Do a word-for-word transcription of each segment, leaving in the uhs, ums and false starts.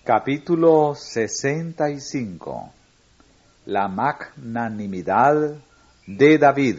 Capítulo sesenta y cinco. La magnanimidad de David.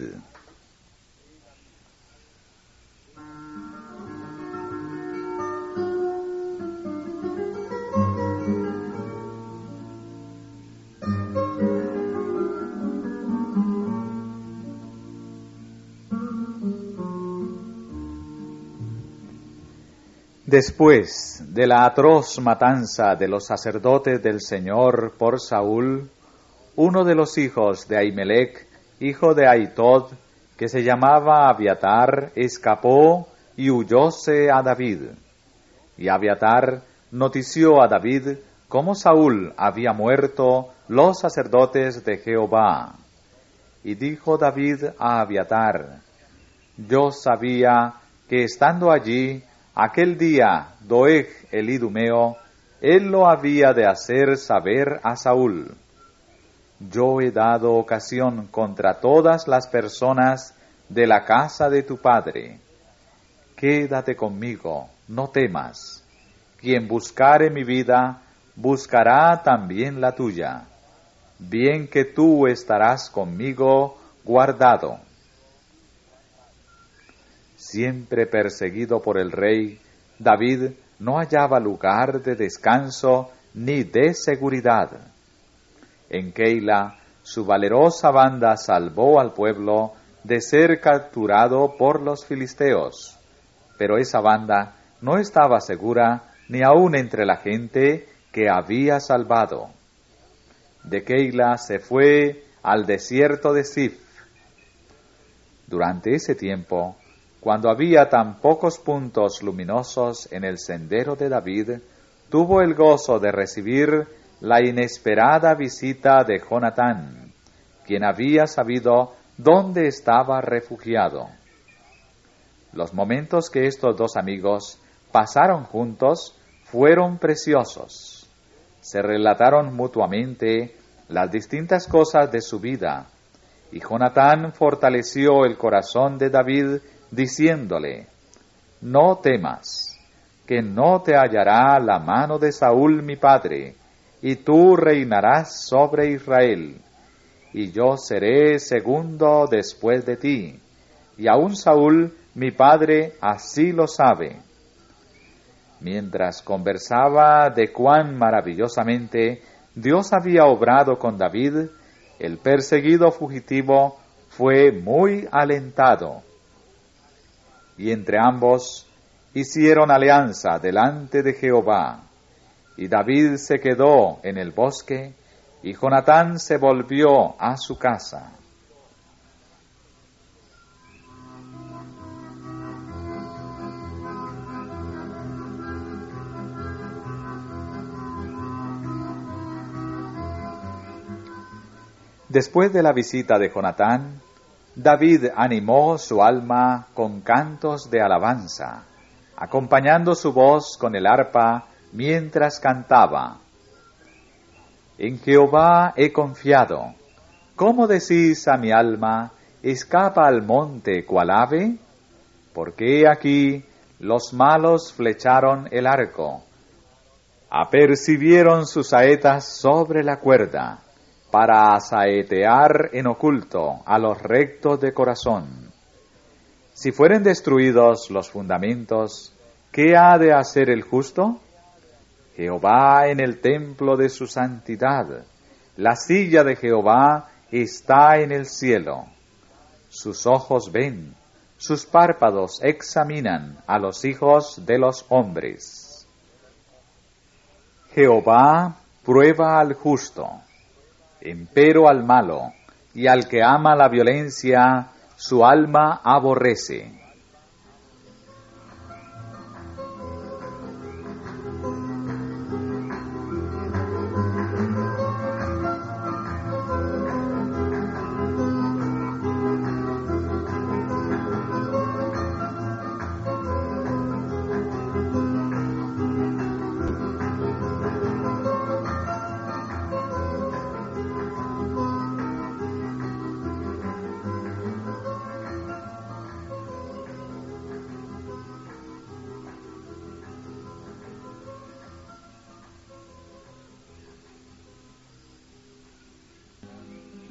Después de la atroz matanza de los sacerdotes del Señor por Saúl, uno de los hijos de Ahimelech, hijo de Ahitod, que se llamaba Abiatar, escapó y huyóse a David. Y Abiatar notició a David cómo Saúl había muerto los sacerdotes de Jehová. Y dijo David a Abiatar: Yo sabía que estando allí, aquel día Doeg el idumeo, él lo había de hacer saber a Saúl. Yo he dado ocasión contra todas las personas de la casa de tu padre. Quédate conmigo, no temas. Quien buscare mi vida, buscará también la tuya. Bien que tú estarás conmigo guardado. Siempre perseguido por el rey, David no hallaba lugar de descanso ni de seguridad. En Keila, su valerosa banda salvó al pueblo de ser capturado por los filisteos, pero esa banda no estaba segura ni aun entre la gente que había salvado. De Keila se fue al desierto de Ziph. Durante ese tiempo, cuando había tan pocos puntos luminosos en el sendero de David, tuvo el gozo de recibir la inesperada visita de Jonatán, quien había sabido dónde estaba refugiado. Los momentos que estos dos amigos pasaron juntos fueron preciosos. Se relataron mutuamente las distintas cosas de su vida, y Jonatán fortaleció el corazón de David diciéndole: No temas, que no te hallará la mano de Saúl mi padre, y tú reinarás sobre Israel, y yo seré segundo después de ti, y aun Saúl mi padre así lo sabe. Mientras conversaba de cuán maravillosamente Dios había obrado con David, el perseguido fugitivo fue muy alentado. Y entre ambos hicieron alianza delante de Jehová. Y David se quedó en el bosque, y Jonatán se volvió a su casa. Después de la visita de Jonatán, David animó su alma con cantos de alabanza, acompañando su voz con el arpa mientras cantaba. En Jehová he confiado. ¿Cómo decís a mi alma, escapa al monte cual ave? Porque he aquí los malos flecharon el arco, apercibieron sus saetas sobre la cuerda, para asaetear en oculto a los rectos de corazón. Si fueren destruidos los fundamentos, ¿qué ha de hacer el justo? Jehová en el templo de su santidad, la silla de Jehová está en el cielo. Sus ojos ven, sus párpados examinan a los hijos de los hombres. Jehová prueba al justo, empero al malo, y al que ama la violencia, su alma aborrece.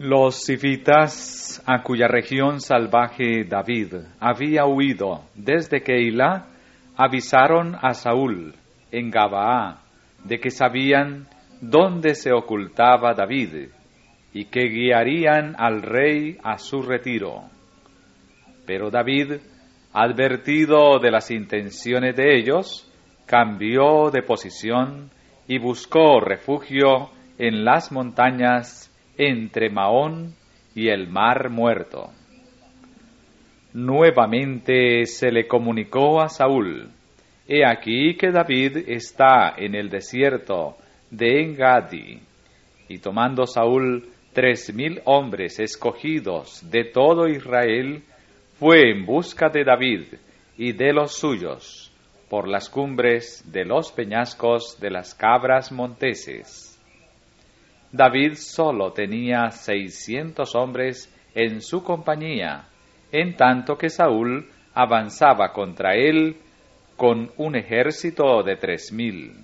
Los sifitas, a cuya región salvaje David había huido desde Keila, avisaron a Saúl en Gabaa de que sabían dónde se ocultaba David y que guiarían al rey a su retiro. Pero David, advertido de las intenciones de ellos, cambió de posición y buscó refugio en las montañas entre Maón y el Mar Muerto. Nuevamente se le comunicó a Saúl: He aquí que David está en el desierto de Engadi. Y tomando Saúl tres mil hombres escogidos de todo Israel, fue en busca de David y de los suyos por las cumbres de los peñascos de las cabras monteses. David solo tenía seiscientos hombres en su compañía, en tanto que Saúl avanzaba contra él con un ejército de tres mil.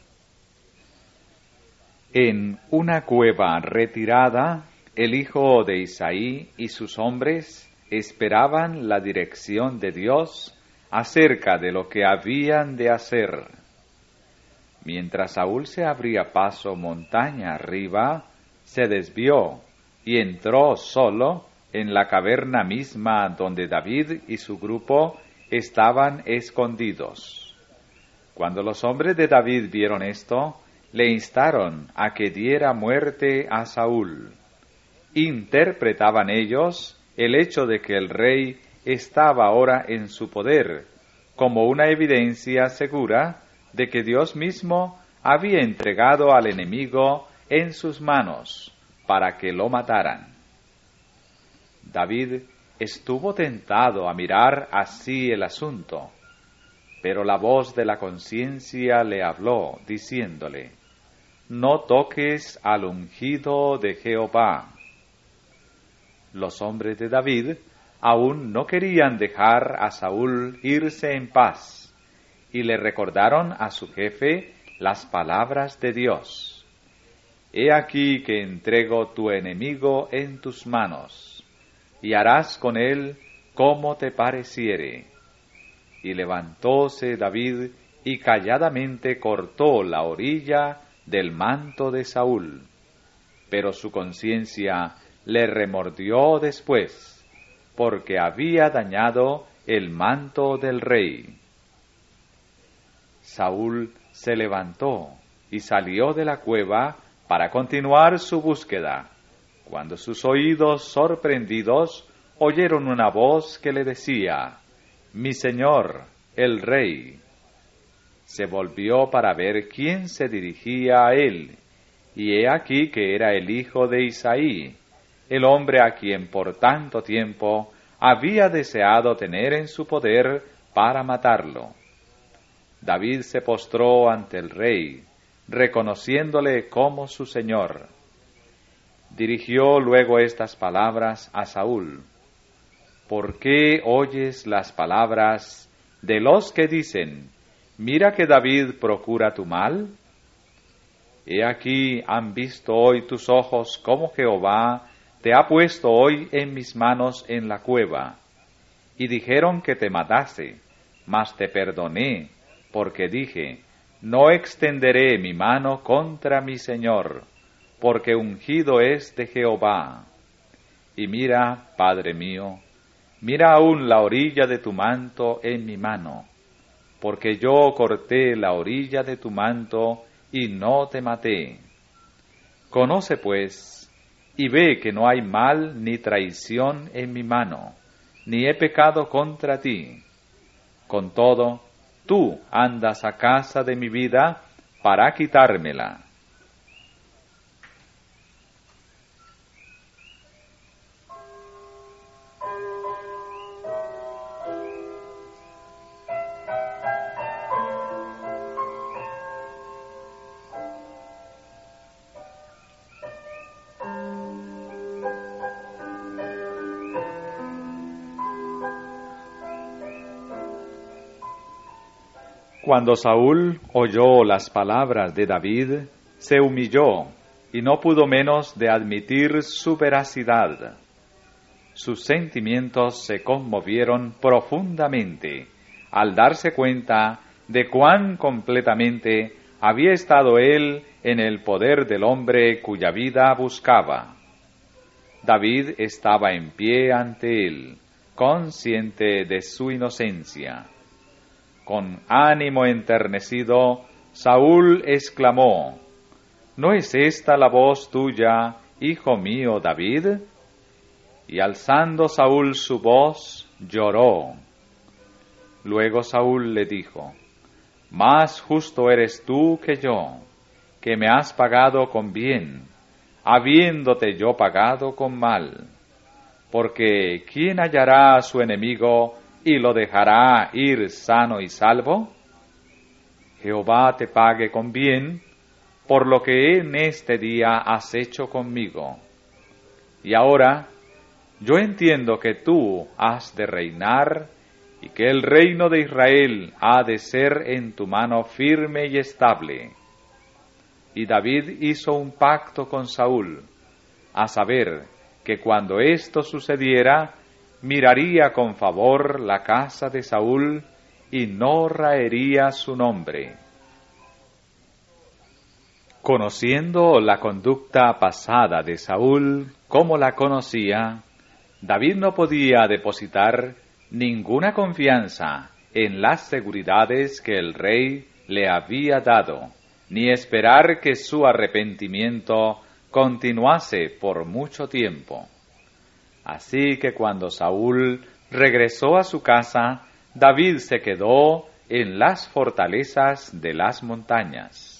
En una cueva retirada, el hijo de Isaí y sus hombres esperaban la dirección de Dios acerca de lo que habían de hacer. Mientras Saúl se abría paso montaña arriba, se desvió y entró solo en la caverna misma donde David y su grupo estaban escondidos. Cuando los hombres de David vieron esto, le instaron a que diera muerte a Saúl. Interpretaban ellos el hecho de que el rey estaba ahora en su poder como una evidencia segura de que Dios mismo había entregado al enemigo en sus manos para que lo mataran. David estuvo tentado a mirar así el asunto, pero la voz de la conciencia le habló, diciéndole: No toques al ungido de Jehová. Los hombres de David aún no querían dejar a Saúl irse en paz, y le recordaron a su jefe las palabras de Dios: He aquí que entrego tu enemigo en tus manos, y harás con él como te pareciere. Y levantóse David y calladamente cortó la orilla del manto de Saúl, pero su conciencia le remordió después, porque había dañado el manto del rey. Saúl se levantó y salió de la cueva para continuar su búsqueda, cuando sus oídos sorprendidos oyeron una voz que le decía: Mi señor, el rey. Se volvió para ver quién se dirigía a él, y he aquí que era el hijo de Isaí, el hombre a quien por tanto tiempo había deseado tener en su poder para matarlo. David se postró ante el rey, reconociéndole como su señor. Dirigió luego estas palabras a Saúl: ¿Por qué oyes las palabras de los que dicen: Mira que David procura tu mal? He aquí han visto hoy tus ojos cómo Jehová te ha puesto hoy en mis manos en la cueva. Y dijeron que te matase, mas te perdoné, porque dije: No extenderé mi mano contra mi Señor, porque ungido es de Jehová. Y mira, Padre mío, mira aún la orilla de tu manto en mi mano, porque yo corté la orilla de tu manto y no te maté. Conoce pues, y ve que no hay mal ni traición en mi mano, ni he pecado contra ti. Con todo, tú andas a casa de mi vida para quitármela. Cuando Saúl oyó las palabras de David, se humilló y no pudo menos de admitir su veracidad. Sus sentimientos se conmovieron profundamente al darse cuenta de cuán completamente había estado él en el poder del hombre cuya vida buscaba. David estaba en pie ante él, consciente de su inocencia. Con ánimo enternecido, Saúl exclamó: ¿No es esta la voz tuya, hijo mío David? Y alzando Saúl su voz, lloró. Luego Saúl le dijo: Más justo eres tú que yo, que me has pagado con bien, habiéndote yo pagado con mal. Porque ¿quién hallará a su enemigo y lo dejará ir sano y salvo? Jehová te pague con bien por lo que en este día has hecho conmigo. Y ahora yo entiendo que tú has de reinar y que el reino de Israel ha de ser en tu mano firme y estable. Y David hizo un pacto con Saúl, a saber, que cuando esto sucediera, miraría con favor la casa de Saúl y no raería su nombre. Conociendo la conducta pasada de Saúl, como la conocía, David no podía depositar ninguna confianza en las seguridades que el rey le había dado, ni esperar que su arrepentimiento continuase por mucho tiempo. Así que cuando Saúl regresó a su casa, David se quedó en las fortalezas de las montañas.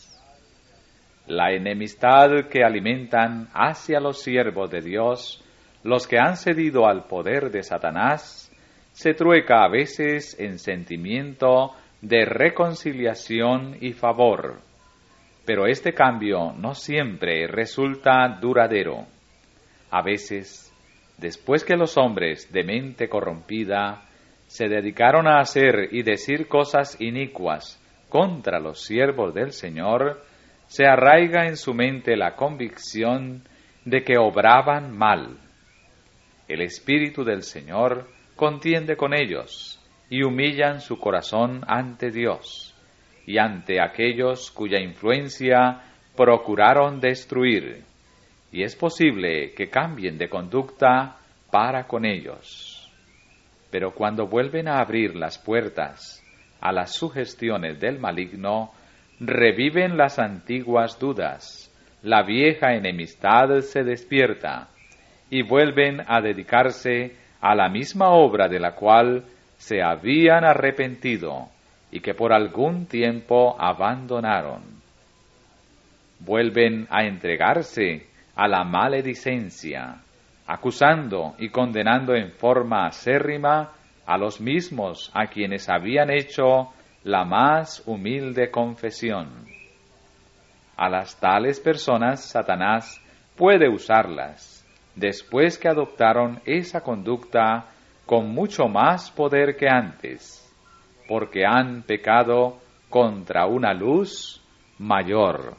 La enemistad que alimentan hacia los siervos de Dios, los que han cedido al poder de Satanás, se trueca a veces en sentimiento de reconciliación y favor, pero este cambio no siempre resulta duradero. A veces, después que los hombres de mente corrompida se dedicaron a hacer y decir cosas inicuas contra los siervos del Señor, se arraiga en su mente la convicción de que obraban mal. El Espíritu del Señor contiende con ellos y humillan su corazón ante Dios y ante aquellos cuya influencia procuraron destruir, y es posible que cambien de conducta para con ellos. Pero cuando vuelven a abrir las puertas a las sugestiones del maligno, reviven las antiguas dudas, la vieja enemistad se despierta, y vuelven a dedicarse a la misma obra de la cual se habían arrepentido y que por algún tiempo abandonaron. Vuelven a entregarse a la maledicencia, acusando y condenando en forma acérrima a los mismos a quienes habían hecho la más humilde confesión. A las tales personas Satanás puede usarlas, después que adoptaron esa conducta con mucho más poder que antes, porque han pecado contra una luz mayor.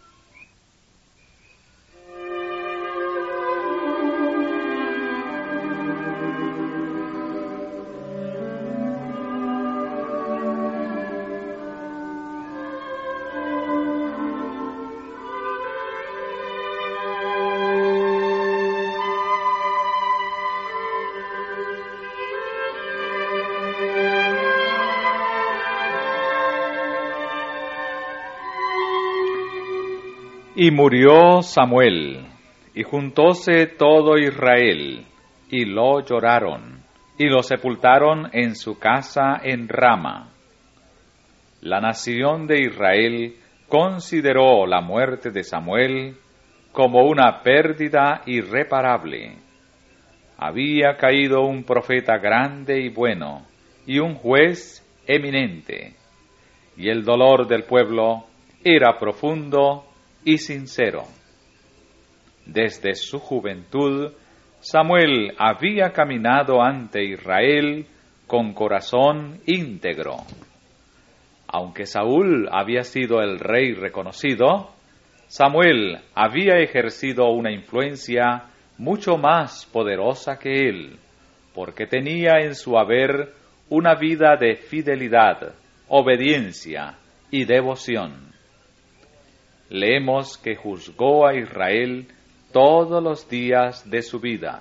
Y murió Samuel, y juntóse todo Israel, y lo lloraron, y lo sepultaron en su casa en Rama. La nación de Israel consideró la muerte de Samuel como una pérdida irreparable. Había caído un profeta grande y bueno, y un juez eminente, y el dolor del pueblo era profundo y sincero. Desde su juventud, Samuel había caminado ante Israel con corazón íntegro. Aunque Saúl había sido el rey reconocido, Samuel había ejercido una influencia mucho más poderosa que él, porque tenía en su haber una vida de fidelidad, obediencia y devoción. Leemos que juzgó a Israel todos los días de su vida.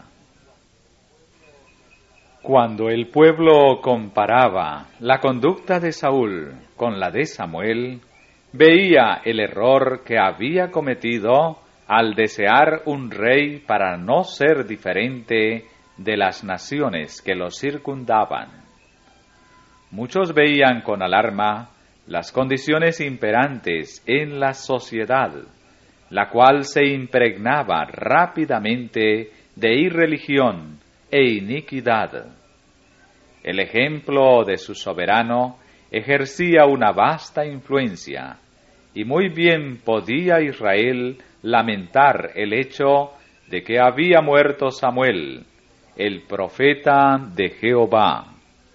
Cuando el pueblo comparaba la conducta de Saúl con la de Samuel, veía el error que había cometido al desear un rey para no ser diferente de las naciones que lo circundaban. Muchos veían con alarma las condiciones imperantes en la sociedad, la cual se impregnaba rápidamente de irreligión e iniquidad. El ejemplo de su soberano ejercía una vasta influencia, y muy bien podía Israel lamentar el hecho de que había muerto Samuel, el profeta de Jehová.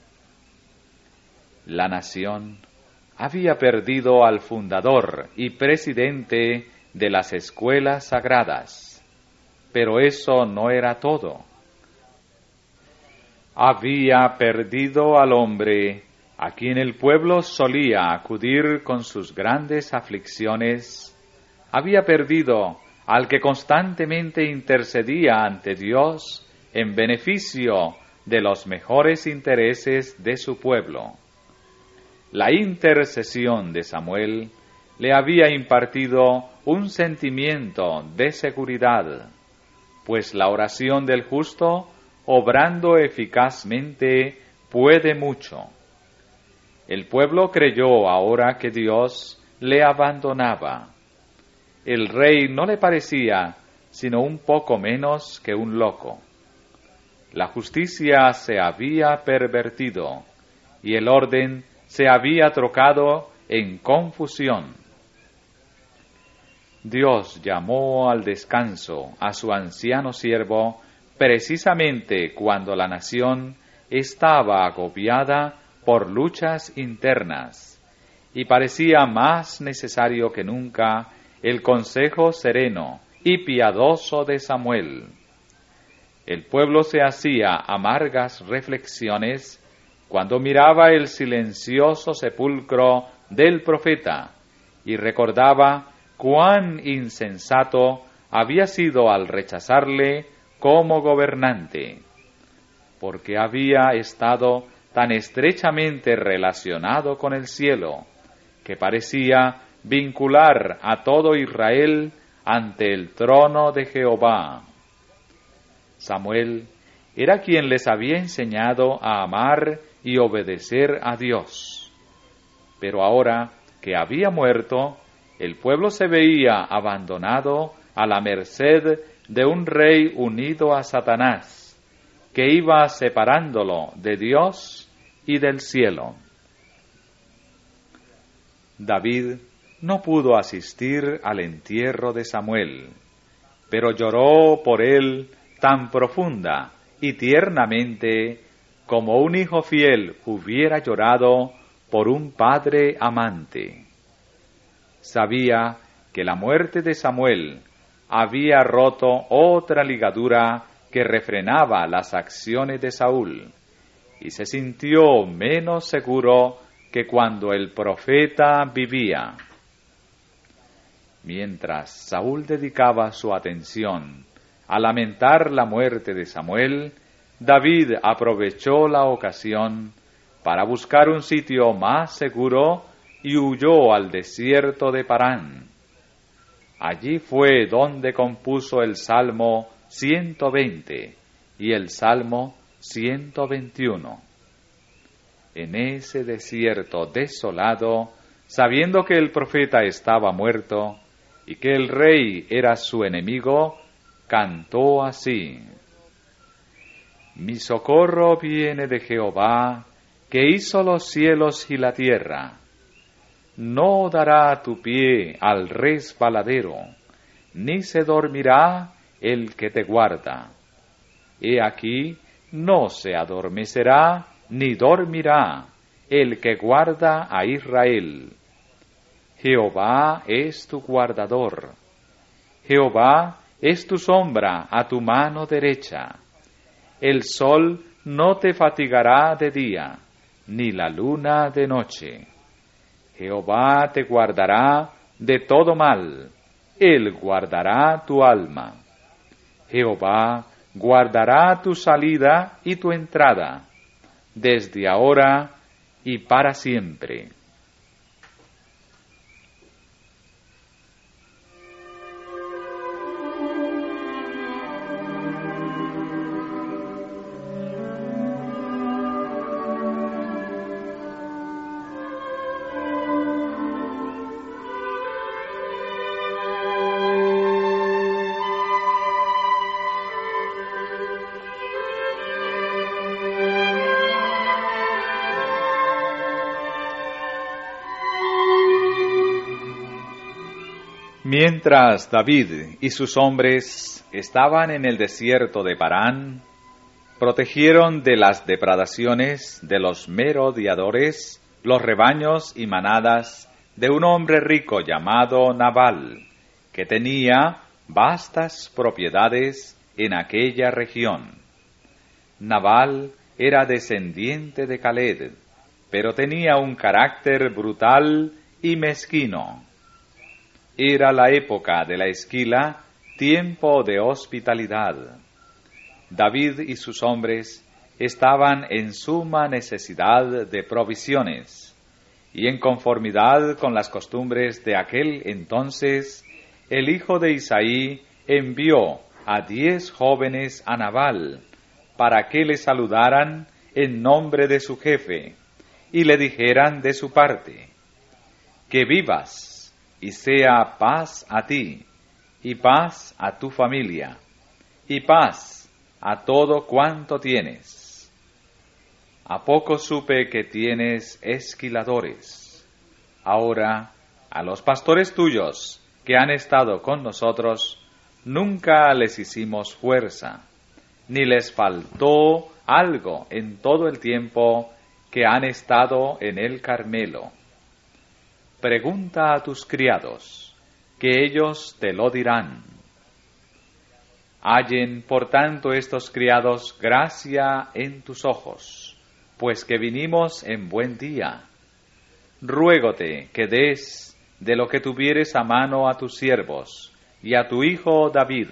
La nación había perdido al fundador y presidente de las escuelas sagradas, pero eso no era todo. Había perdido al hombre a quien el pueblo solía acudir con sus grandes aflicciones, había perdido al que constantemente intercedía ante Dios en beneficio de los mejores intereses de su pueblo. La intercesión de Samuel le había impartido un sentimiento de seguridad, pues la oración del justo, obrando eficazmente, puede mucho. El pueblo creyó ahora que Dios le abandonaba. El rey no le parecía sino un poco menos que un loco. La justicia se había pervertido y el orden se había trocado en confusión. Dios llamó al descanso a su anciano siervo precisamente cuando la nación estaba agobiada por luchas internas y parecía más necesario que nunca el consejo sereno y piadoso de Samuel. El pueblo se hacía amargas reflexiones cuando miraba el silencioso sepulcro del profeta y recordaba cuán insensato había sido al rechazarle como gobernante, porque había estado tan estrechamente relacionado con el cielo, que parecía vincular a todo Israel ante el trono de Jehová. Samuel era quien les había enseñado a amar y obedecer a Dios. Pero ahora que había muerto, el pueblo se veía abandonado a la merced de un rey unido a Satanás, que iba separándolo de Dios y del cielo. David no pudo asistir al entierro de Samuel, pero lloró por él tan profunda y tiernamente como un hijo fiel hubiera llorado por un padre amante. Sabía que la muerte de Samuel había roto otra ligadura que refrenaba las acciones de Saúl, y se sintió menos seguro que cuando el profeta vivía. Mientras Saúl dedicaba su atención a lamentar la muerte de Samuel, David aprovechó la ocasión para buscar un sitio más seguro y huyó al desierto de Parán. Allí fue donde compuso el Salmo ciento veinte y el Salmo ciento veintiuno. En ese desierto desolado, sabiendo que el profeta estaba muerto y que el rey era su enemigo, cantó así: Mi socorro viene de Jehová, que hizo los cielos y la tierra. No dará tu pie al resbaladero, ni se dormirá el que te guarda. He aquí, no se adormecerá, ni dormirá el que guarda a Israel. Jehová es tu guardador, Jehová es tu sombra a tu mano derecha. El sol no te fatigará de día, ni la luna de noche. Jehová te guardará de todo mal, Él guardará tu alma. Jehová guardará tu salida y tu entrada, desde ahora y para siempre. Mientras David y sus hombres estaban en el desierto de Parán, protegieron de las depredaciones de los merodeadores los rebaños y manadas de un hombre rico llamado Nabal, que tenía vastas propiedades en aquella región. Nabal era descendiente de Caled, pero tenía un carácter brutal y mezquino. Era la época de la esquila, tiempo de hospitalidad. David y sus hombres estaban en suma necesidad de provisiones, y en conformidad con las costumbres de aquel entonces, el hijo de Isaí envió a diez jóvenes a Nabal, para que le saludaran en nombre de su jefe, y le dijeran de su parte: que vivas, y sea paz a ti, y paz a tu familia, y paz a todo cuanto tienes. A poco supe que tienes esquiladores. Ahora, a los pastores tuyos que han estado con nosotros, nunca les hicimos fuerza, ni les faltó algo en todo el tiempo que han estado en el Carmelo. Pregunta a tus criados, que ellos te lo dirán. Hallen, por tanto, estos criados gracia en tus ojos, pues que vinimos en buen día. Ruégote que des de lo que tuvieres a mano a tus siervos y a tu hijo David.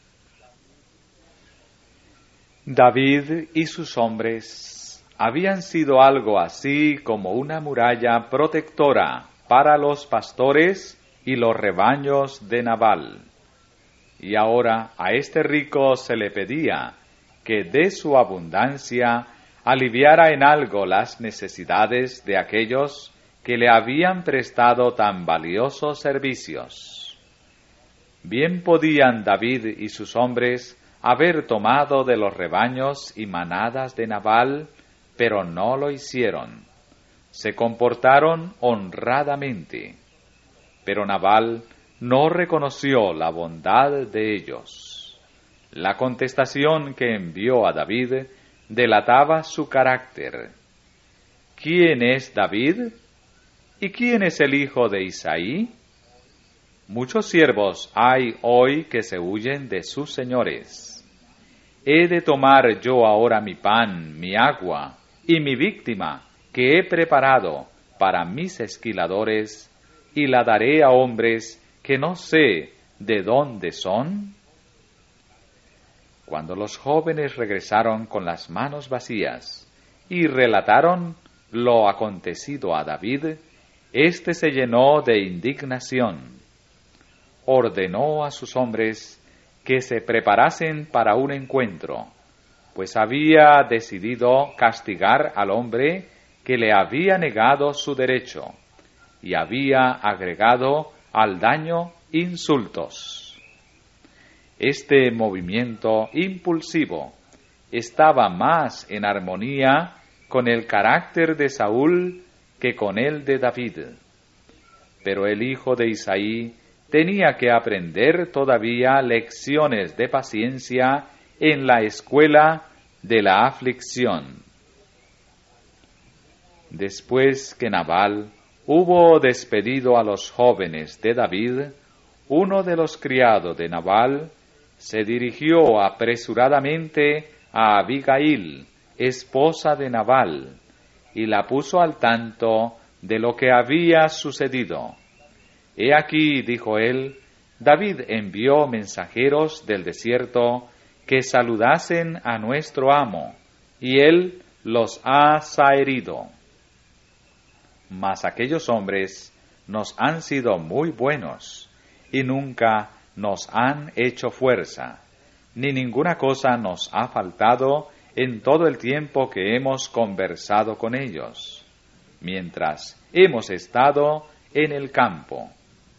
David y sus hombres habían sido algo así como una muralla protectora para los pastores y los rebaños de Nabal. Y ahora a este rico se le pedía que de su abundancia aliviara en algo las necesidades de aquellos que le habían prestado tan valiosos servicios. Bien podían David y sus hombres haber tomado de los rebaños y manadas de Nabal, pero no lo hicieron. Se comportaron honradamente, pero Nabal no reconoció la bondad de ellos. La contestación que envió a David delataba su carácter. ¿Quién es David? ¿Y quién es el hijo de Isaí? Muchos siervos hay hoy que se huyen de sus señores. ¿He de tomar yo ahora mi pan, mi agua y mi víctima que he preparado para mis esquiladores, y la daré a hombres que no sé de dónde son? Cuando los jóvenes regresaron con las manos vacías y relataron lo acontecido a David, éste se llenó de indignación. Ordenó a sus hombres que se preparasen para un encuentro, pues había decidido castigar al hombre que le había negado su derecho, y había agregado al daño insultos. Este movimiento impulsivo estaba más en armonía con el carácter de Saúl que con el de David. Pero el hijo de Isaí tenía que aprender todavía lecciones de paciencia en la escuela de la aflicción. Después que Nabal hubo despedido a los jóvenes de David, uno de los criados de Nabal se dirigió apresuradamente a Abigail, esposa de Nabal, y la puso al tanto de lo que había sucedido. He aquí, dijo él, David envió mensajeros del desierto que saludasen a nuestro amo, y él los ha zaherido. Mas aquellos hombres nos han sido muy buenos, y nunca nos han hecho fuerza, ni ninguna cosa nos ha faltado en todo el tiempo que hemos conversado con ellos, mientras hemos estado en el campo.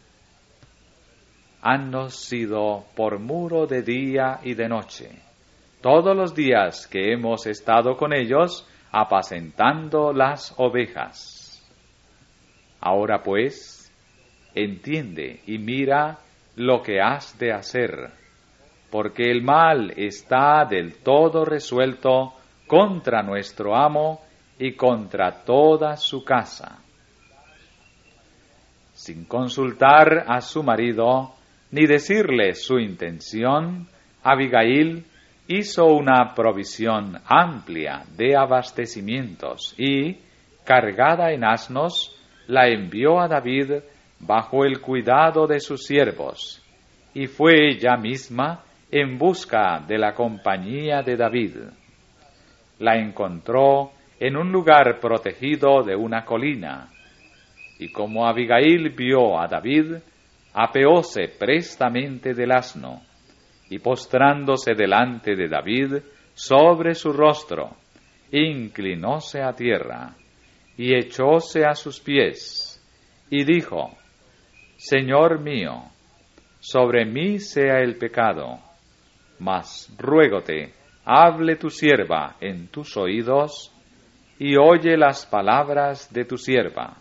Hannos sido por muro de día y de noche, todos los días que hemos estado con ellos apacentando las ovejas. Ahora pues, entiende y mira lo que has de hacer, porque el mal está del todo resuelto contra nuestro amo y contra toda su casa. Sin consultar a su marido, ni decirle su intención, Abigail hizo una provisión amplia de abastecimientos y, cargada en asnos, la envió a David bajo el cuidado de sus siervos, y fue ella misma en busca de la compañía de David. La encontró en un lugar protegido de una colina, y como Abigail vio a David, apeóse prestamente del asno, y postrándose delante de David sobre su rostro, inclinóse a tierra, y echóse a sus pies, y dijo, Señor mío, sobre mí sea el pecado, mas ruégote, hable tu sierva en tus oídos, y oye las palabras de tu sierva.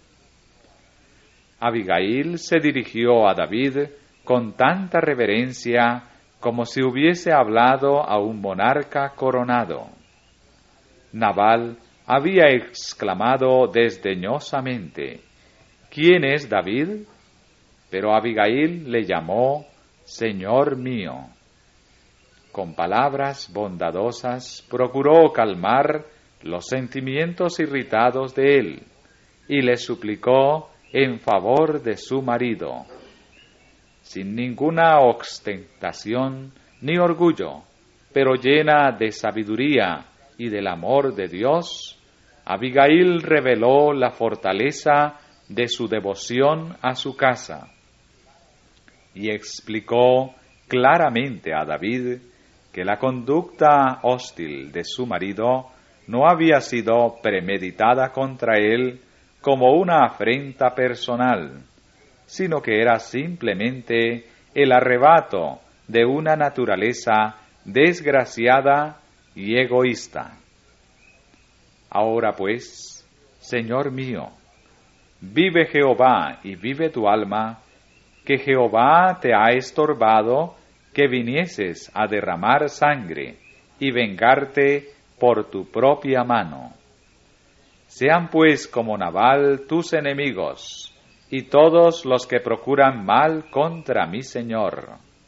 Abigail se dirigió a David con tanta reverencia como si hubiese hablado a un monarca coronado. Nabal había exclamado desdeñosamente, ¿quién es David? Pero Abigail le llamó Señor mío. Con palabras bondadosas procuró calmar los sentimientos irritados de él, y le suplicó en favor de su marido. Sin ninguna ostentación ni orgullo, pero llena de sabiduría y del amor de Dios, Abigail reveló la fortaleza de su devoción a su casa, y explicó claramente a David que la conducta hostil de su marido no había sido premeditada contra él como una afrenta personal, sino que era simplemente el arrebato de una naturaleza desgraciada y egoísta. Ahora pues, Señor mío, vive Jehová y vive tu alma, que Jehová te ha estorbado que vinieses a derramar sangre y vengarte por tu propia mano. Sean pues como Nabal tus enemigos, y todos los que procuran mal contra mi señor.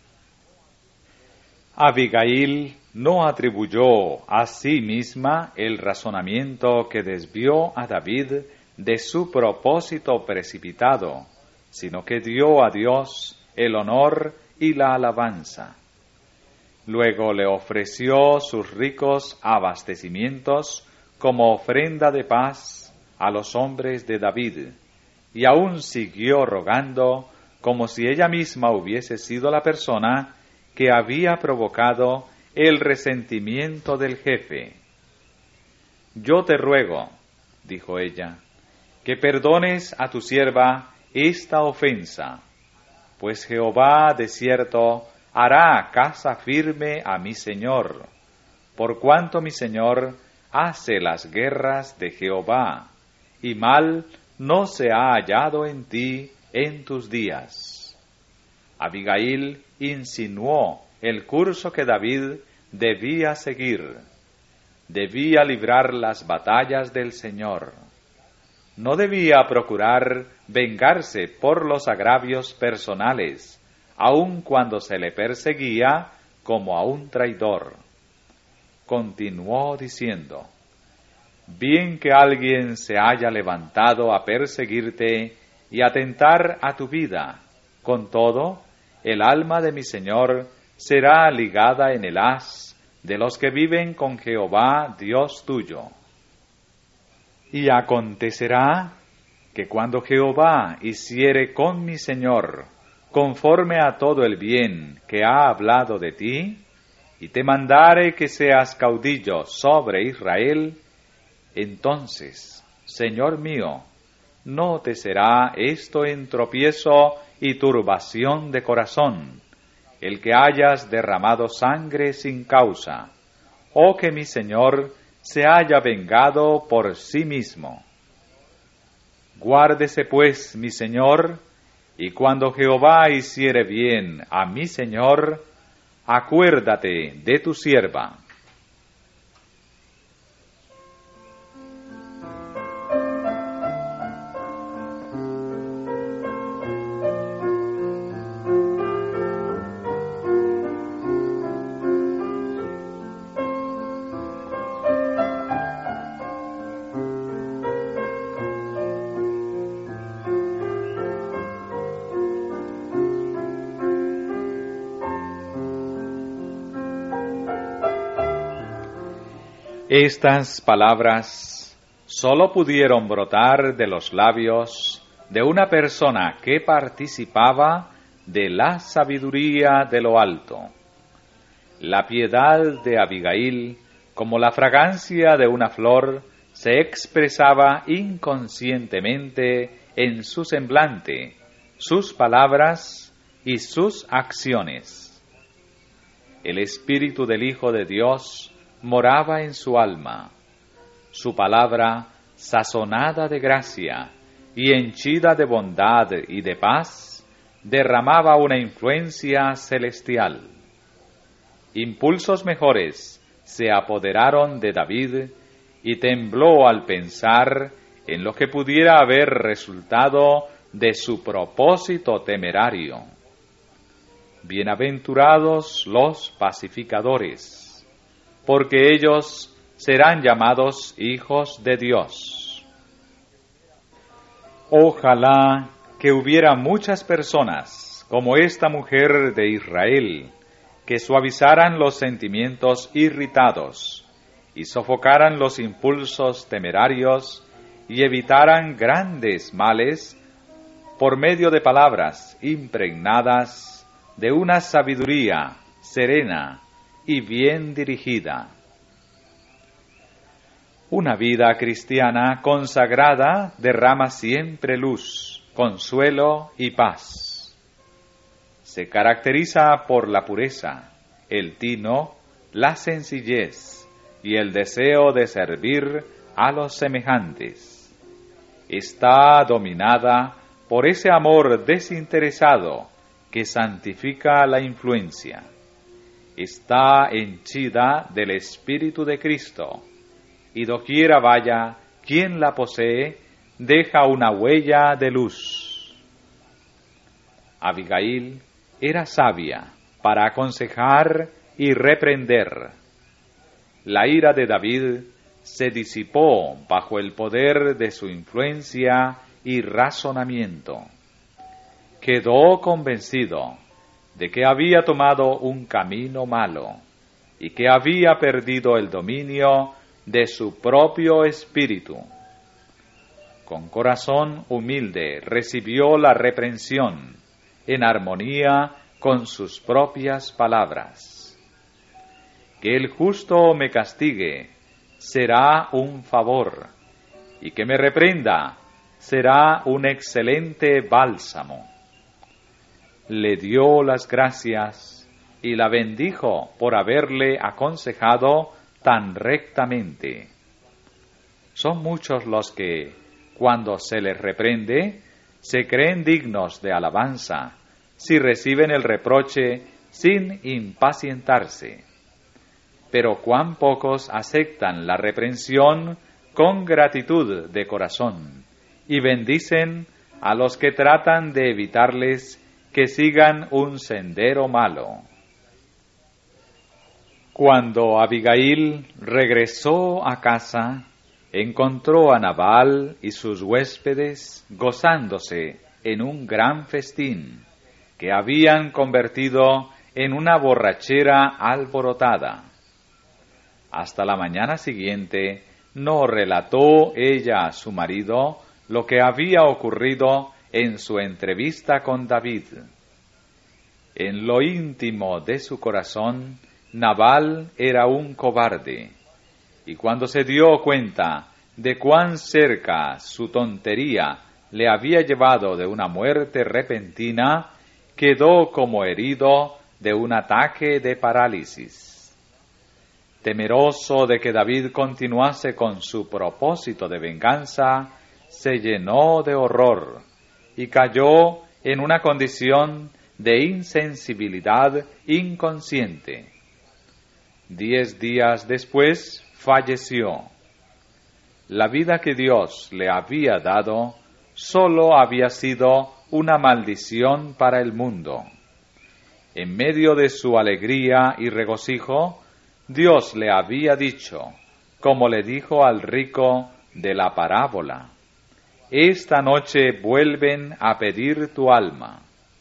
Abigail no atribuyó a sí misma el razonamiento que desvió a David de su propósito precipitado, sino que dio a Dios el honor y la alabanza. Luego le ofreció sus ricos abastecimientos como ofrenda de paz a los hombres de David, y aún siguió rogando como si ella misma hubiese sido la persona que había provocado el resentimiento del jefe. Yo te ruego, dijo ella, que perdones a tu sierva esta ofensa, pues Jehová de cierto hará casa firme a mi señor, por cuanto mi señor hace las guerras de Jehová, y mal no se ha hallado en ti en tus días. Abigail insinuó el curso que David debía seguir. Debía librar las batallas del Señor. no debía procurar vengarse por los agravios personales, aun cuando se le perseguía como a un traidor. Continuó diciendo: bien que alguien se haya levantado a perseguirte y atentar a tu vida, con todo, el alma de mi Señor será ligada en el haz de los que viven con Jehová Dios tuyo. Y acontecerá que cuando Jehová hiciere con mi Señor conforme a todo el bien que ha hablado de ti, y te mandare que seas caudillo sobre Israel, entonces, Señor mío, no te será esto en tropiezo y turbación de corazón, el que hayas derramado sangre sin causa, o que mi Señor se haya vengado por sí mismo. Guárdese pues mi Señor, y cuando Jehová hiciere bien a mi Señor, acuérdate de tu sierva. Estas palabras sólo pudieron brotar de los labios de una persona que participaba de la sabiduría de lo alto. La piedad de Abigail, como la fragancia de una flor, se expresaba inconscientemente en su semblante, sus palabras y sus acciones. El Espíritu del Hijo de Dios moraba en su alma. Su palabra, sazonada de gracia y henchida de bondad y de paz, derramaba una influencia celestial. Impulsos mejores se apoderaron de David y tembló al pensar en lo que pudiera haber resultado de su propósito temerario. Bienaventurados los pacificadores, porque ellos serán llamados hijos de Dios. Ojalá que hubiera muchas personas como esta mujer de Israel, que suavizaran los sentimientos irritados y sofocaran los impulsos temerarios y evitaran grandes males por medio de palabras impregnadas de una sabiduría serena y bien dirigida. Una vida cristiana consagrada derrama siempre luz, consuelo y paz. Se caracteriza por la pureza, el tino, la sencillez y el deseo de servir a los semejantes. Está dominada por ese amor desinteresado que santifica la influencia. Está henchida del Espíritu de Cristo, y doquiera vaya quien la posee, deja una huella de luz. Abigail era sabia para aconsejar y reprender. La ira de David se disipó bajo el poder de su influencia y razonamiento. Quedó convencido de que había tomado un camino malo y que había perdido el dominio de su propio espíritu. Con corazón humilde recibió la reprensión, en armonía con sus propias palabras. Que el justo me castigue será un favor, y que me reprenda será un excelente bálsamo. Le dio las gracias y la bendijo por haberle aconsejado tan rectamente. Son muchos los que, cuando se les reprende, se creen dignos de alabanza, si reciben el reproche sin impacientarse. Pero cuán pocos aceptan la reprensión con gratitud de corazón y bendicen a los que tratan de evitarles que sigan un sendero malo. Cuando Abigail regresó a casa, encontró a Nabal y sus huéspedes gozándose en un gran festín que habían convertido en una borrachera alborotada. Hasta la mañana siguiente no relató ella a su marido lo que había ocurrido en su entrevista con David. En lo íntimo de su corazón, Nabal era un cobarde, y cuando se dio cuenta de cuán cerca su tontería le había llevado de una muerte repentina, quedó como herido de un ataque de parálisis. Temeroso de que David continuase con su propósito de venganza, se llenó de horror y cayó en una condición de insensibilidad inconsciente. Diez días después falleció. La vida que Dios le había dado sólo había sido una maldición para el mundo. En medio de su alegría y regocijo, Dios le había dicho, como le dijo al rico de la parábola: esta noche vuelven a pedir tu alma.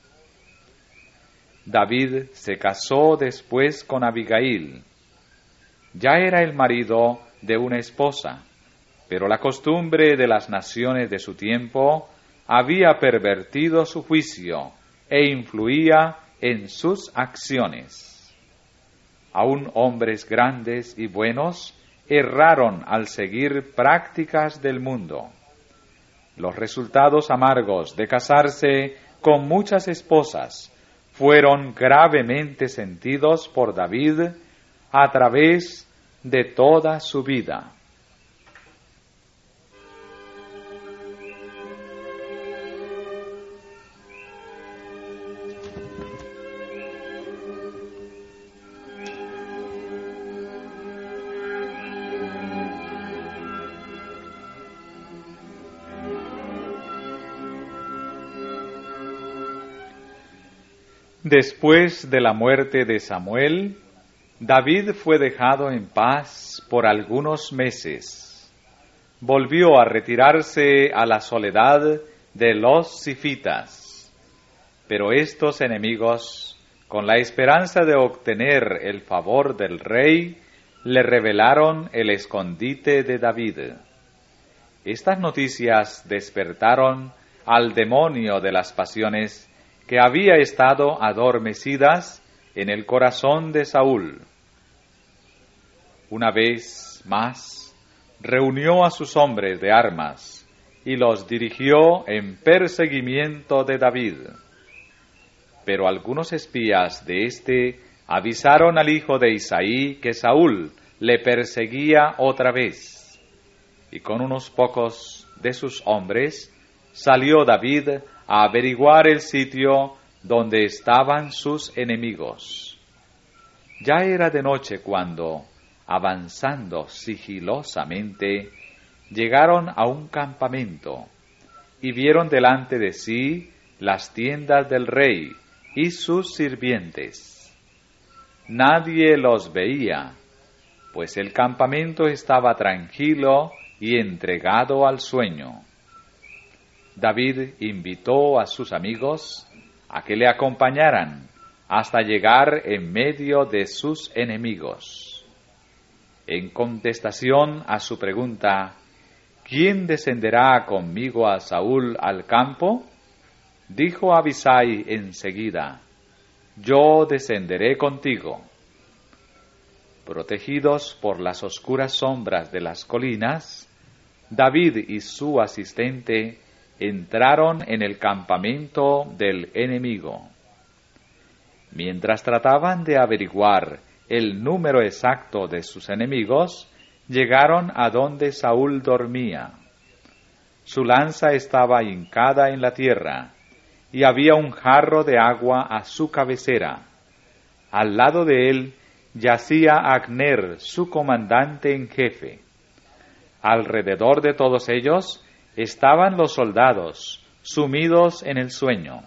David se casó después con Abigail. Ya era el marido de una esposa, pero la costumbre de las naciones de su tiempo había pervertido su juicio e influía en sus acciones. Aún hombres grandes y buenos erraron al seguir prácticas del mundo. Los resultados amargos de casarse con muchas esposas fueron gravemente sentidos por David a través de toda su vida. Después de la muerte de Samuel, David fue dejado en paz por algunos meses. Volvió a retirarse a la soledad de los sifitas. Pero estos enemigos, con la esperanza de obtener el favor del rey, le revelaron el escondite de David. Estas noticias despertaron al demonio de las pasiones que había estado adormecidas en el corazón de Saúl. Una vez más, reunió a sus hombres de armas y los dirigió en perseguimiento de David. Pero algunos espías de éste avisaron al hijo de Isaí que Saúl le perseguía otra vez. Y con unos pocos de sus hombres salió David a averiguar el sitio donde estaban sus enemigos. Ya era de noche cuando, avanzando sigilosamente, llegaron a un campamento y vieron delante de sí las tiendas del rey y sus sirvientes. Nadie los veía, pues el campamento estaba tranquilo y entregado al sueño. David invitó a sus amigos a que le acompañaran hasta llegar en medio de sus enemigos. En contestación a su pregunta, ¿quién descenderá conmigo a Saúl al campo?, dijo Abisai enseguida, yo descenderé contigo. Protegidos por las oscuras sombras de las colinas, David y su asistente entraron en el campamento del enemigo. Mientras trataban de averiguar el número exacto de sus enemigos, llegaron a donde Saúl dormía. Su lanza estaba hincada en la tierra, y había un jarro de agua a su cabecera. Al lado de él yacía Agner, su comandante en jefe. Alrededor de todos ellos estaban los soldados, sumidos en el sueño.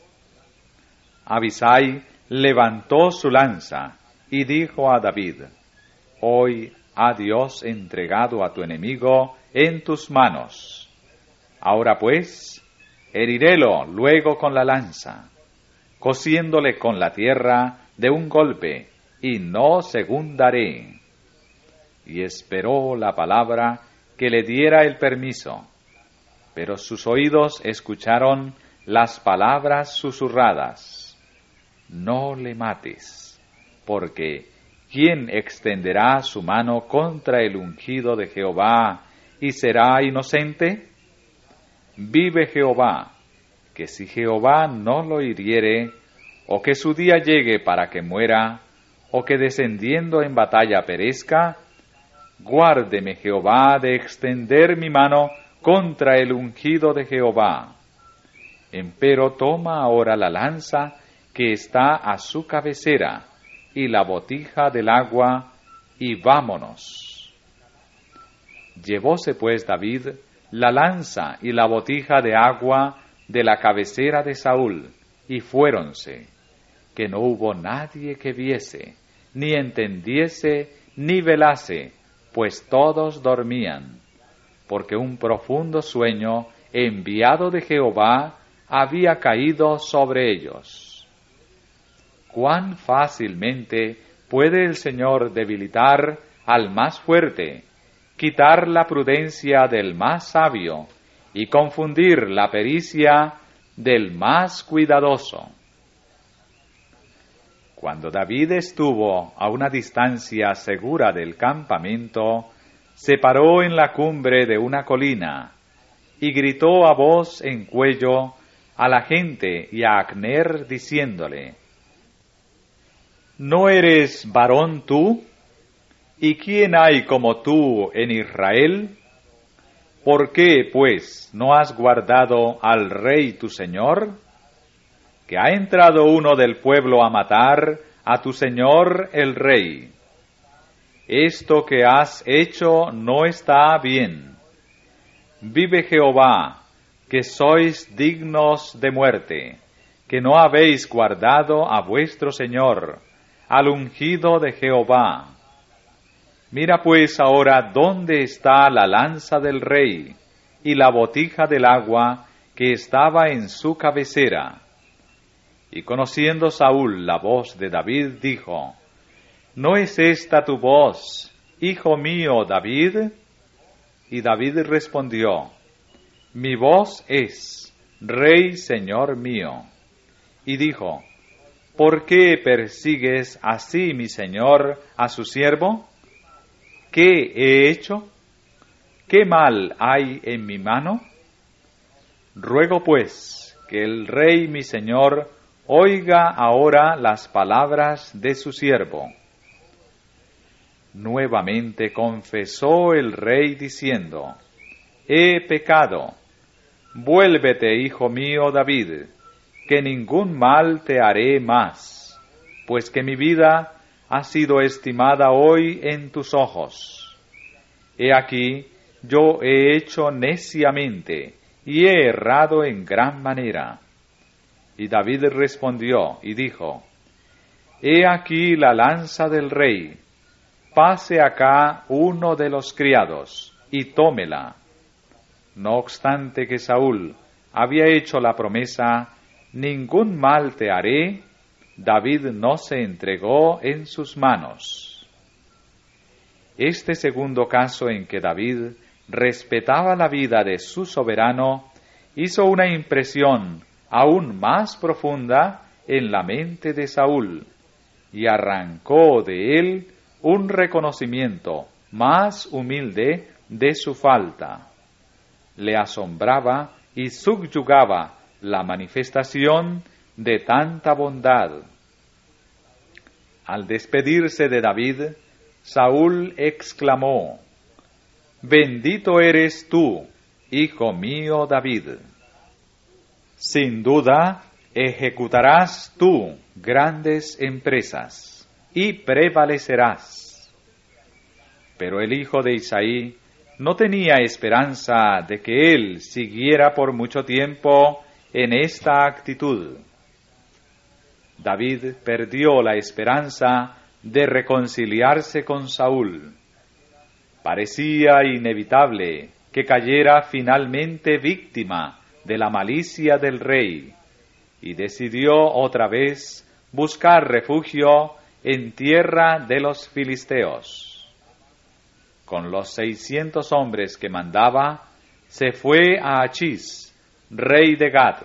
Abisai levantó su lanza y dijo a David: Hoy ha Dios entregado a tu enemigo en tus manos. Ahora pues, herirélo luego con la lanza, cosiéndole con la tierra de un golpe, y no segundaré. Y esperó la palabra que le diera el permiso, pero sus oídos escucharon las palabras susurradas: No le mates, porque ¿quién extenderá su mano contra el ungido de Jehová y será inocente? Vive Jehová, que si Jehová no lo hiriere, o que su día llegue para que muera, o que descendiendo en batalla perezca, guárdeme Jehová de extender mi mano contra el ungido de Jehová. Empero toma ahora la lanza que está a su cabecera, y la botija del agua, y vámonos. Llevóse pues David la lanza y la botija de agua de la cabecera de Saúl, y fuéronse, que no hubo nadie que viese, ni entendiese, ni velase, pues todos dormían, porque un profundo sueño enviado de Jehová había caído sobre ellos. Cuán fácilmente puede el Señor debilitar al más fuerte, quitar la prudencia del más sabio y confundir la pericia del más cuidadoso. Cuando David estuvo a una distancia segura del campamento, se paró en la cumbre de una colina y gritó a voz en cuello a la gente y a Acner diciéndole: ¿No eres varón tú? ¿Y quién hay como tú en Israel? ¿Por qué, pues, no has guardado al rey tu señor? Que ha entrado uno del pueblo a matar a tu señor el rey. Esto que has hecho no está bien. Vive Jehová, que sois dignos de muerte, que no habéis guardado a vuestro señor, al ungido de Jehová. Mira pues ahora dónde está la lanza del rey y la botija del agua que estaba en su cabecera. Y conociendo Saúl la voz de David, dijo: ¿No es esta tu voz, hijo mío David? Y David respondió: Mi voz es, Rey Señor mío. Y dijo: ¿Por qué persigues así, mi señor, a su siervo? ¿Qué he hecho? ¿Qué mal hay en mi mano? Ruego pues que el rey mi señor oiga ahora las palabras de su siervo. Nuevamente confesó el rey diciendo: He pecado. Vuélvete, hijo mío David, que ningún mal te haré más, pues que mi vida ha sido estimada hoy en tus ojos. He aquí, yo he hecho neciamente, y he errado en gran manera. Y David respondió y dijo: He aquí la lanza del rey, pase acá uno de los criados, y tómela. No obstante que Saúl había hecho la promesa: Ningún mal te haré, David no se entregó en sus manos. Este segundo caso en que David respetaba la vida de su soberano hizo una impresión aún más profunda en la mente de Saúl y arrancó de él un reconocimiento más humilde de su falta. Le asombraba y subyugaba la manifestación de tanta bondad. Al despedirse de David, Saúl exclamó: Bendito eres tú, hijo mío David. Sin duda, ejecutarás tú grandes empresas y prevalecerás. Pero el hijo de Isaí no tenía esperanza de que él siguiera por mucho tiempo en esta actitud. David perdió la esperanza de reconciliarse con Saúl. Parecía inevitable que cayera finalmente víctima de la malicia del rey, y decidió otra vez buscar refugio en tierra de los filisteos. Con los seiscientos hombres que mandaba, se fue a Achís, rey de Gad.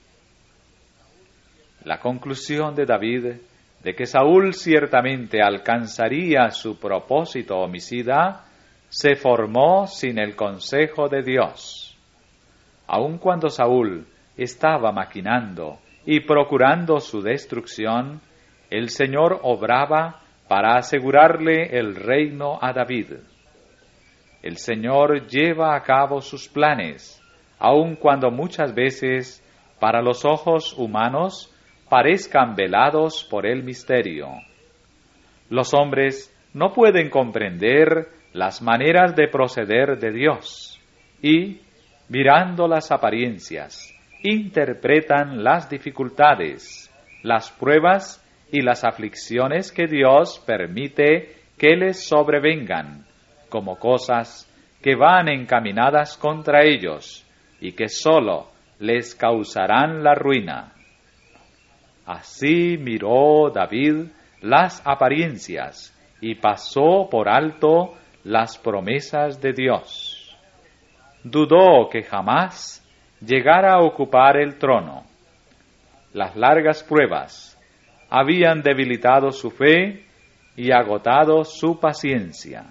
La conclusión de David de que Saúl ciertamente alcanzaría su propósito homicida se formó sin el consejo de Dios. Aun cuando Saúl estaba maquinando y procurando su destrucción, el Señor obraba para asegurarle el reino a David. El Señor lleva a cabo sus planes, aun cuando muchas veces, para los ojos humanos, parezcan velados por el misterio. Los hombres no pueden comprender las maneras de proceder de Dios y, mirando las apariencias, interpretan las dificultades, las pruebas y las aflicciones que Dios permite que les sobrevengan, como cosas que van encaminadas contra ellos y que sólo les causarán la ruina. Así miró David las apariencias y pasó por alto las promesas de Dios. Dudó que jamás llegara a ocupar el trono. Las largas pruebas habían debilitado su fe y agotado su paciencia.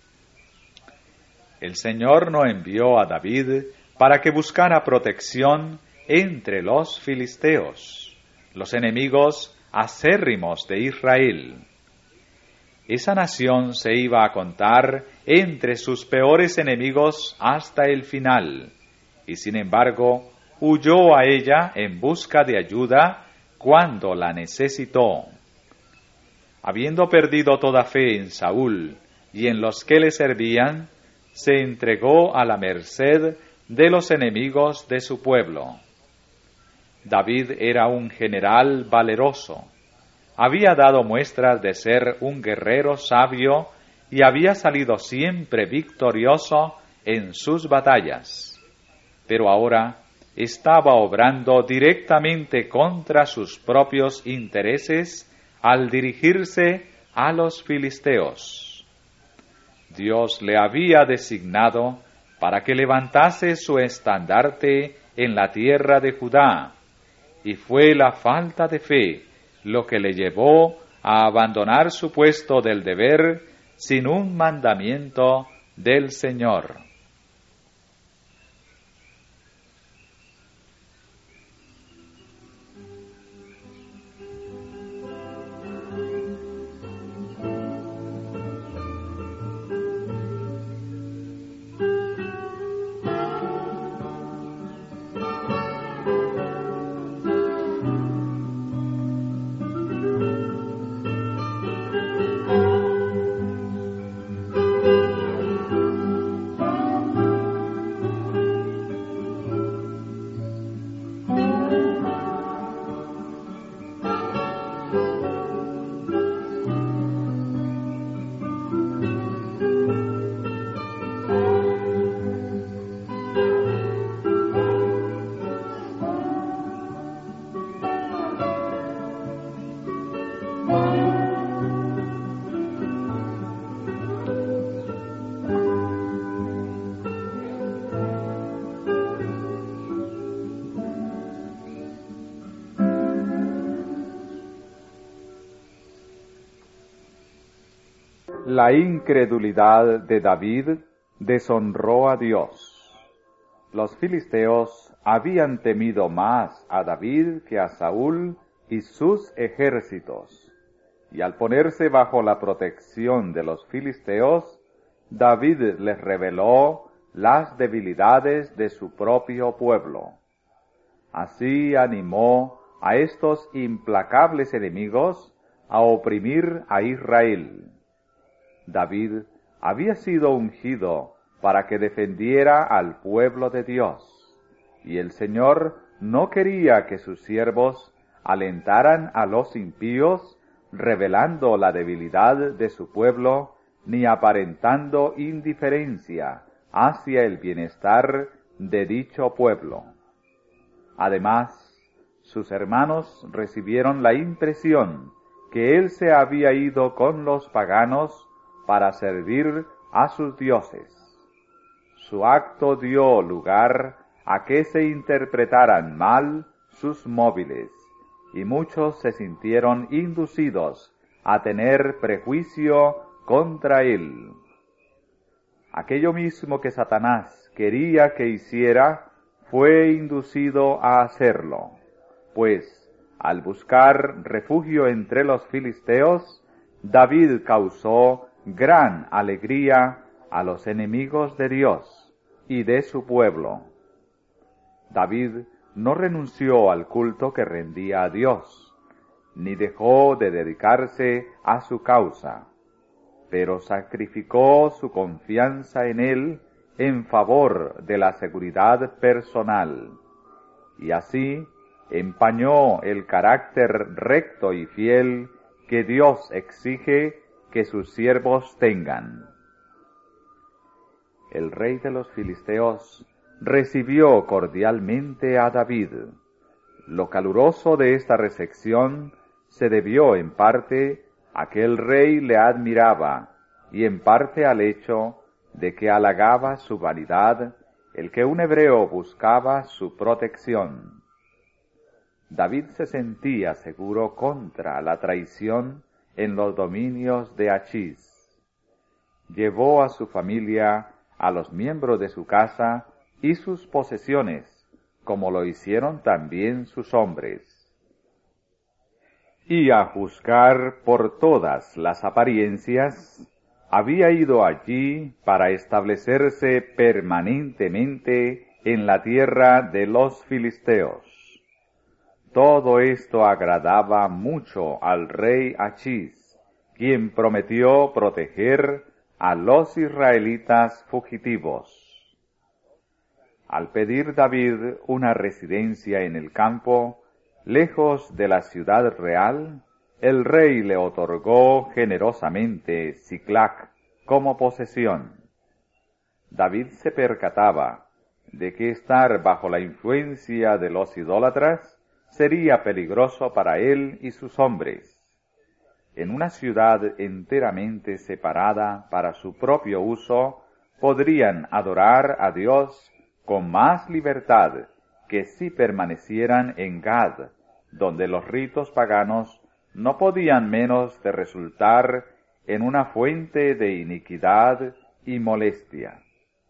El Señor no envió a David para que buscara protección entre los filisteos, los enemigos acérrimos de Israel. Esa nación se iba a contar entre sus peores enemigos hasta el final, y sin embargo huyó a ella en busca de ayuda cuando la necesitó. Habiendo perdido toda fe en Saúl y en los que le servían, se entregó a la merced de los enemigos de su pueblo. David era un general valeroso. Había dado muestras de ser un guerrero sabio y había salido siempre victorioso en sus batallas. Pero ahora estaba obrando directamente contra sus propios intereses al dirigirse a los filisteos. Dios le había designado para que levantase su estandarte en la tierra de Judá, y fue la falta de fe lo que le llevó a abandonar su puesto del deber sin un mandamiento del Señor. La incredulidad de David deshonró a Dios. Los filisteos habían temido más a David que a Saúl y sus ejércitos, y al ponerse bajo la protección de los filisteos, David les reveló las debilidades de su propio pueblo. Así animó a estos implacables enemigos a oprimir a Israel. David había sido ungido para que defendiera al pueblo de Dios. Y el Señor no quería que sus siervos alentaran a los impíos, revelando la debilidad de su pueblo, ni aparentando indiferencia hacia el bienestar de dicho pueblo. Además, sus hermanos recibieron la impresión que él se había ido con los paganos para servir a sus dioses. Su acto dio lugar a que se interpretaran mal sus móviles, y muchos se sintieron inducidos a tener prejuicio contra él. Aquello mismo que Satanás quería que hiciera, fue inducido a hacerlo, pues al buscar refugio entre los filisteos, David causó gran alegría a los enemigos de Dios y de su pueblo. David no renunció al culto que rendía a Dios, ni dejó de dedicarse a su causa, pero sacrificó su confianza en él en favor de la seguridad personal, y así empañó el carácter recto y fiel que Dios exige que sus siervos tengan. El rey de los filisteos recibió cordialmente a David. Lo caluroso de esta recepción se debió en parte a que el rey le admiraba y en parte al hecho de que halagaba su vanidad el que un hebreo buscaba su protección. David se sentía seguro contra la traición en los dominios de Achís. Llevó a su familia, a los miembros de su casa y sus posesiones, como lo hicieron también sus hombres. Y a juzgar por todas las apariencias, había ido allí para establecerse permanentemente en la tierra de los filisteos. Todo esto agradaba mucho al rey Achís, quien prometió proteger a los israelitas fugitivos. Al pedir David una residencia en el campo, lejos de la ciudad real, el rey le otorgó generosamente Siclac como posesión. David se percataba de que estar bajo la influencia de los idólatras sería peligroso para él y sus hombres. En una ciudad enteramente separada para su propio uso, podrían adorar a Dios con más libertad que si permanecieran en Gad, donde los ritos paganos no podían menos de resultar en una fuente de iniquidad y molestia.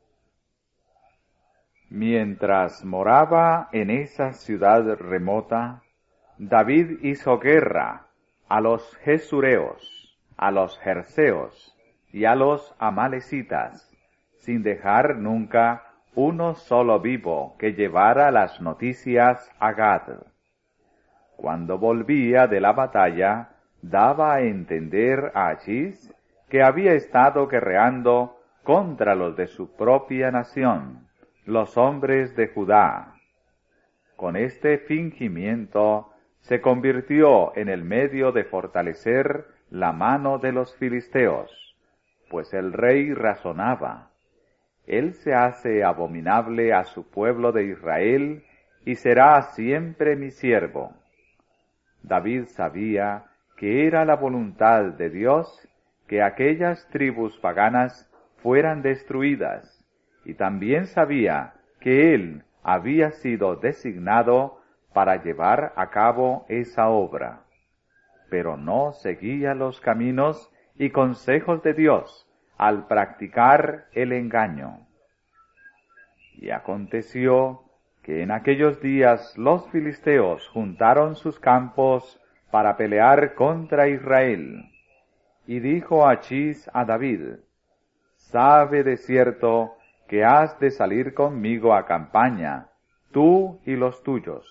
Mientras moraba en esa ciudad remota, David hizo guerra a los Gesureos, a los Jerseos y a los Amalecitas, sin dejar nunca uno solo vivo que llevara las noticias a Gad. Cuando volvía de la batalla, daba a entender a Achís que había estado guerreando contra los de su propia nación, los hombres de Judá. Con este fingimiento se convirtió en el medio de fortalecer la mano de los filisteos, pues el rey razonaba: él se hace abominable a su pueblo de Israel y será siempre mi siervo. David sabía que era la voluntad de Dios que aquellas tribus paganas fueran destruidas, y también sabía que él había sido designado para llevar a cabo esa obra, pero no seguía los caminos y consejos de Dios al practicar el engaño. Y aconteció que en aquellos días los filisteos juntaron sus campos para pelear contra Israel. Y dijo Achís a David: «Sabe de cierto que has de salir conmigo a campaña, tú y los tuyos».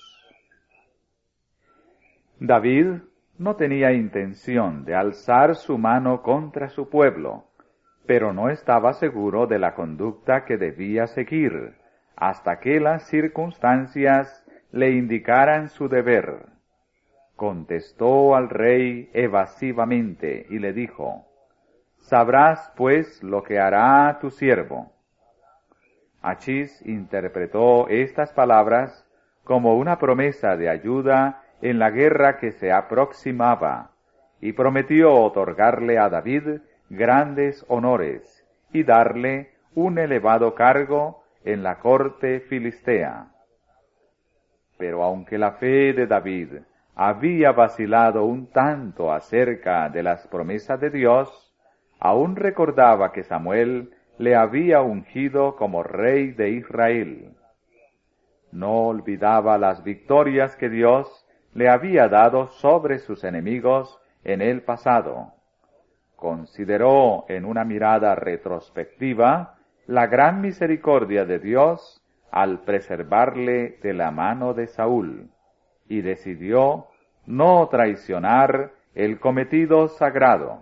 David no tenía intención de alzar su mano contra su pueblo, pero no estaba seguro de la conducta que debía seguir, hasta que las circunstancias le indicaran su deber. Contestó al rey evasivamente y le dijo: «Sabrás, pues, lo que hará tu siervo». Achís interpretó estas palabras como una promesa de ayuda en la guerra que se aproximaba, y prometió otorgarle a David grandes honores y darle un elevado cargo en la corte filistea. Pero aunque la fe de David había vacilado un tanto acerca de las promesas de Dios, aún recordaba que Samuel le había ungido como rey de Israel. No olvidaba las victorias que Dios le había dado sobre sus enemigos en el pasado. Consideró en una mirada retrospectiva la gran misericordia de Dios al preservarle de la mano de Saúl, y decidió no traicionar el cometido sagrado.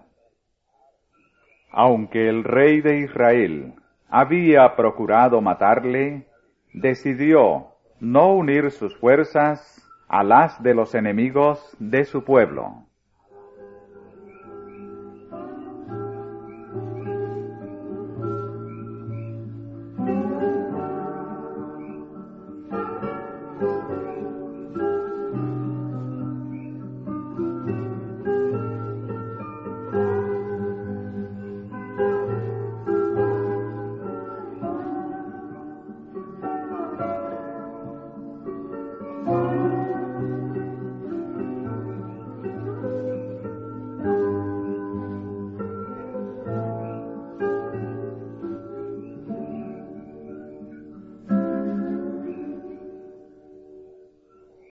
Aunque el rey de Israel había procurado matarle, decidió no unir sus fuerzas a las de los enemigos de su pueblo.